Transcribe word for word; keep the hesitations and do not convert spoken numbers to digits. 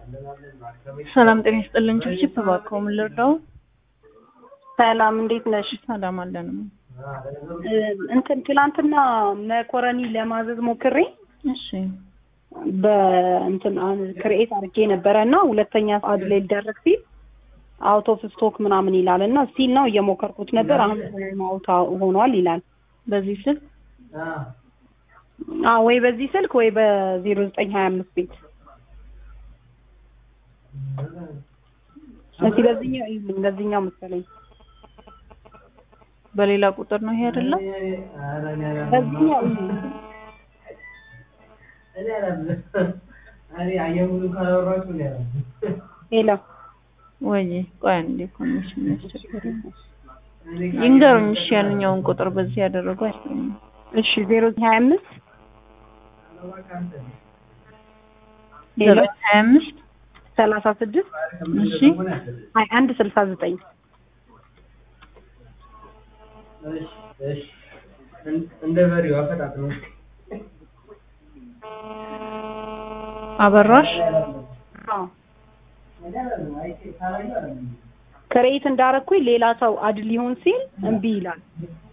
ሰላም ጤና ይስጥልኝ ጭብጭብ ተባከው ምን ልርዳው? ሰላም እንዴት ነሽ? ሰላም አለን። እንትን ትላንትና መኮረኒ ለማዘዝ ሞክሬ እሺ በእንትን ክሬኤት አድርጌ ነበርና ሁለተኛ ሰዓት ላይ ሊደረግ ሲል አውት ኦፍ ስቶክ ምናምን ይላልና ስቲል ነው እየሞከርኩት ነበር። አሁን አውት ሆኗል ይላል። በዚህ ስልክ አዎ ወይ በዚህ ስልክ ወይ በ0925 ቤት እዚህ በዚህኛው ይልኝ በዚህኛው መሰለኝ በሌላ ቁጥር ነው ይሄ አይደለ? በዚህኛው እኔ አላለ አሪ አየሙሉ ካላወራችሁ ነው ያለው ሄሎ ወይ ቆይ አንዴ ኮኔክሽን ያስቸገረኝ ይንገሩኝ። እሺ ያንኛውን ቁጥር በዚህ ያደረገው አይደለም። እሺ ዜሮ ሃያ አምስት ዜሮ ሃያ አምስት ሰላሳ ስድስት እሺ ሃያ አንድ ስልሳ ዘጠኝ እሺ እሺ እንደ በሪው አፈጣጥ ነው አበራሽ አዎ ክሬት እንዳረኩኝ ሌላ ሰው አድ ሊሆን ሲል እምቢ ይላል።